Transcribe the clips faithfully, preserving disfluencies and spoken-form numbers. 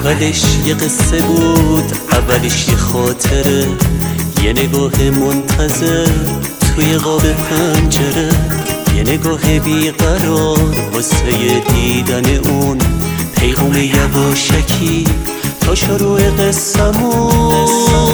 اولش یه قصه بود، اولش یه خاطره، یه نگاه منتظر توی قاب پنجره، یه نگاه بیقرار واسه دیدن اون پیغام یواشکی تا شروع قصمون.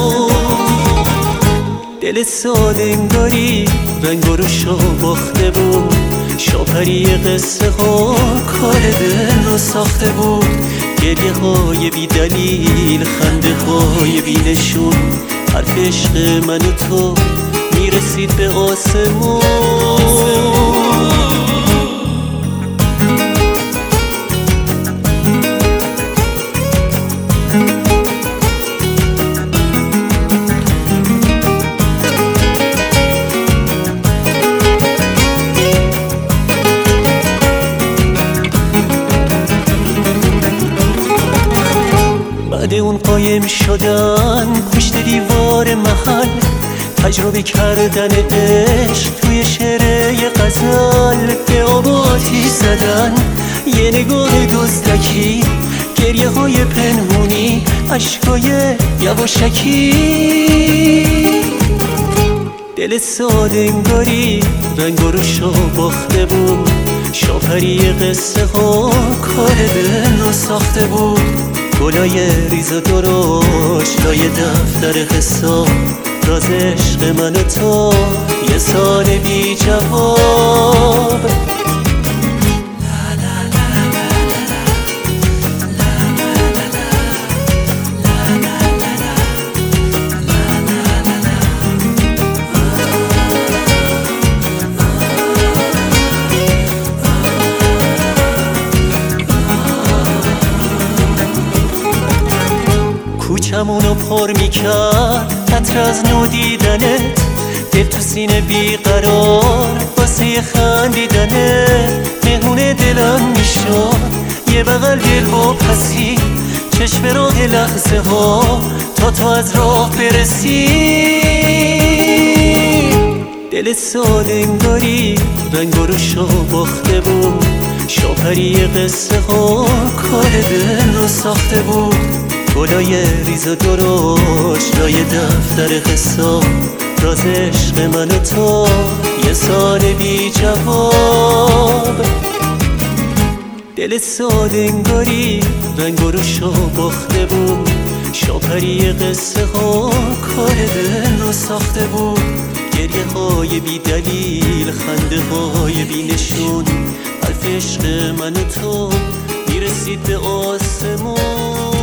دل ساده انگاری رنگ و روشا باخته بود، شاپری قصه ها کار دل رو ساخته بود. گریه های بی دلیل، خنده های بی نشون، حرف عشق من و تو میرسید به آسمون. بعد اون قایم شدن پشت دیوار محل، تجربه کردن عشق توی شعر یه غزل، به آباتی زدن یه نگاه دزدکی، گریه های پنهونی، عشقای یواشکی. دل ساده انگاری رنگ و روشا باخته بود، شاپری قصه ها کار دل رو ساخته بود. گلای ریز و درشت لای دفتر حساب، راز عشق من و تو یه سال بی جواب. کوچمونو پر میکرد عطر از نو دیدنت، دل تو سینه بیقرار واسه خندیدنت. مهمون دلم میشد یه بغل دل و پسی، چشم راه لحظه ها تا تو از راه برسی. دل ساده انگاری رنگ و روشا باخته بود، شاپری قصه ها کار دل رو ساخته بود. گلای ریز و درشت لای دفتر حساب، راز عشق من و تو یه سال بی جواب. دل ساده انگاری رنگ و روشا باخته بود، شاپری قصه ها کار دل رو ساخته بود. گریه های بی دلیل، خنده های بی نشون، حرف عشق من و تو میرسید به آسمون.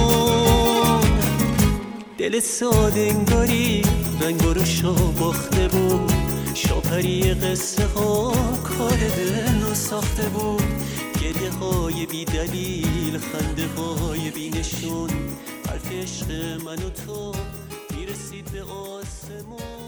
دل ساده انگاری رنگ و روشا باخته بود، شاپری قصه ها کار دل رو ساخته بود. گریه های بی دلیل، خنده های بی نشون، حرف عشق من و تو میرسید به آسمون.